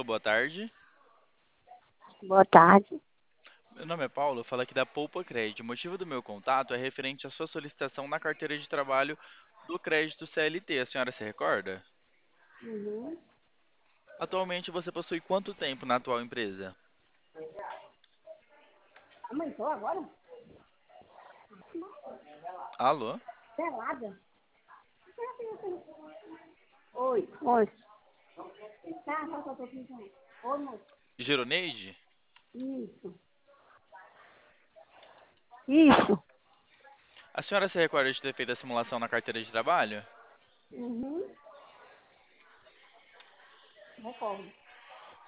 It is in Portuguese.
Alô, boa tarde. Boa tarde. Meu nome é Paulo, eu falo aqui da Poupa Crédito. O motivo do meu contato é referente à sua solicitação na carteira de trabalho do crédito CLT. A senhora se recorda? Uhum. Atualmente você possui quanto tempo na atual empresa? Aumentou agora? Alô? Pelada? Oi. Oi. Tá, então. Oi, moço. Gironeide? Isso. Isso. A senhora se recorda de ter feito a simulação na carteira de trabalho? Uhum. Recordo.